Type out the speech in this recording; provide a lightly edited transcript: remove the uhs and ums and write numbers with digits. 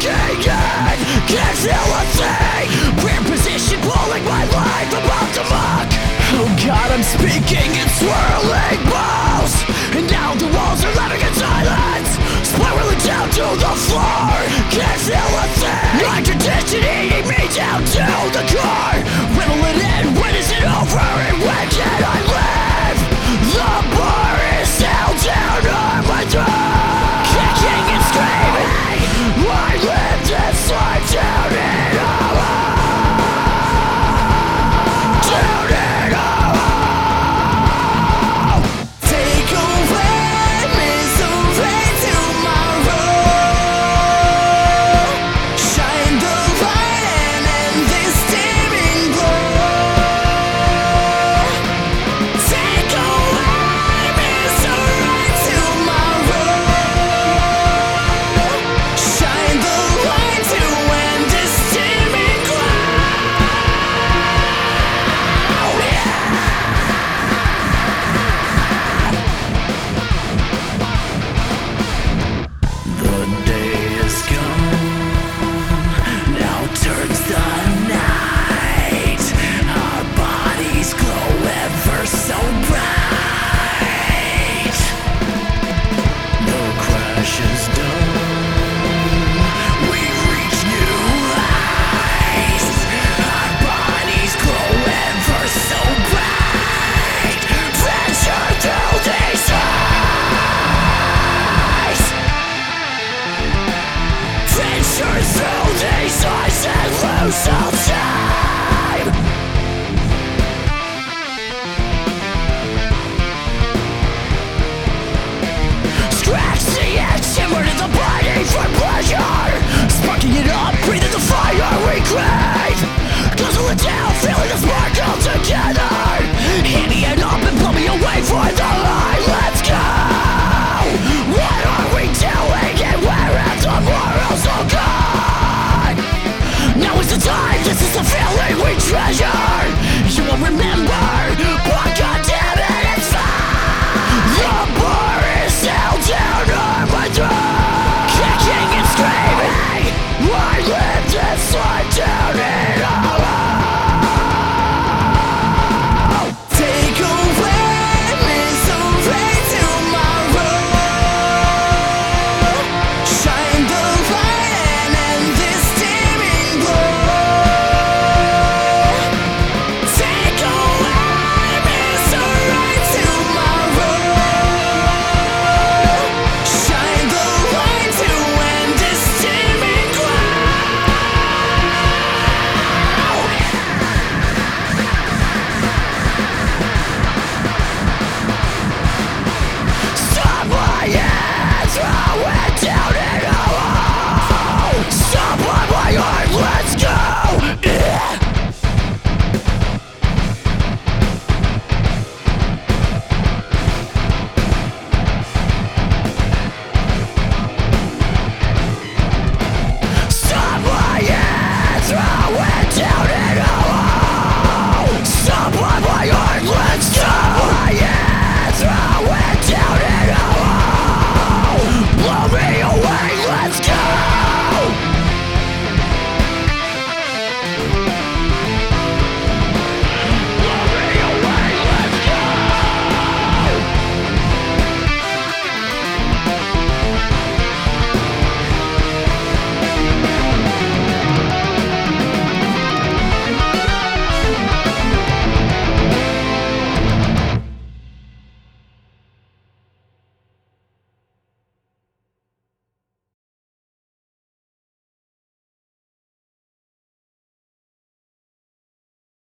sinking in, can't feel a thing. Prayer position, pulling my life about to mock. Oh God, I'm speaking in swirling balls, and now the walls are laughing in silence, spiraling down to the floor. Can't feel a thing. My tradition eating me down to the core. Riddling in, when is it over and when can I live? The bar is still down on my throat. Kicking and screaming, I live this life down in a down in a take away misery tomorrow. Shine the light and end this dimming glow. Take away misery tomorrow. Shine the light to end this dimming glow. The day is gone, now turns the night. Our bodies glow ever so bright. The crash is done, we reach new heights. Our bodies glow ever so bright. Venture through these eyes. Venture through these eyes and lose all time. Scratch the action, murder the body for pleasure. Sparking it up, breathing the fire we crave. Guzzle it down, feeling the spark all together. Hitting it up and blow me away for the light. Let's go. What are we doing and where have the morals all gone? Now is the time, this is the feeling we treasure. You will remember, but goddammit, it's fine. The bar is still down on my throat. Kicking and screaming, I live this life down in a take away misery tomorrow. Shine the light and end this dimming glow. Take away misery tomorrow. Shine the light to end this dimming glow. Stop my hands, throw it down in a hole. Stop on my heart, let's go.